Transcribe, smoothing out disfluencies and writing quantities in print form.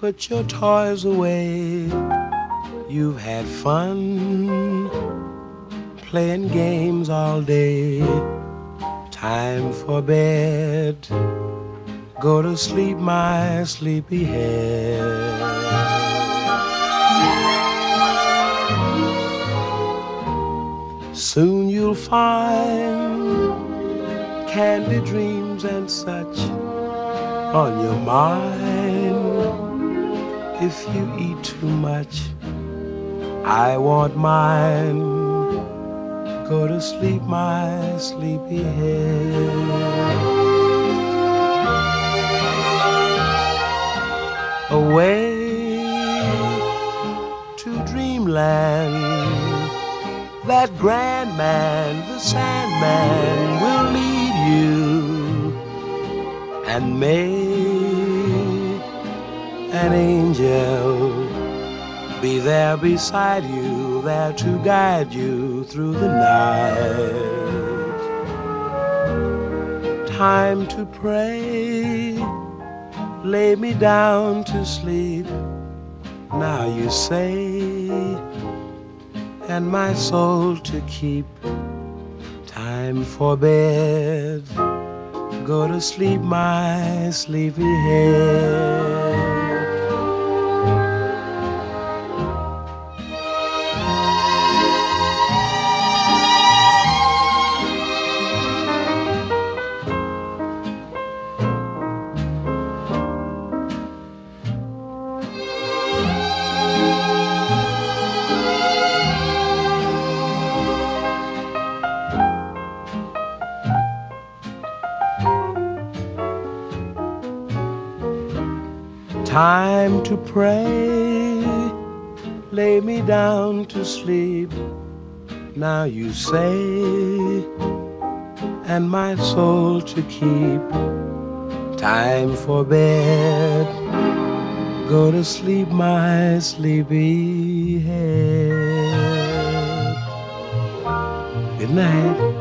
Put your toys away. You've had fun playing games all day. Time for bed. Go to sleep, my sleepy head. Soon you'll find candy dreams and such on your mind. If you eat too much, I want mine. Go to sleep, my sleepy head. Away to dreamland, that grand man, the Sandman, will lead you, and may an angel be there beside you, there to guide you through the night. Time to pray, lay me down to sleep, now you say, and my soul to keep. Time for bed. Go to sleep, my sleepy head. Time to pray, lay me down to sleep, now you say, and my soul to keep. Time for bed, go to sleep, my sleepy head. Good night.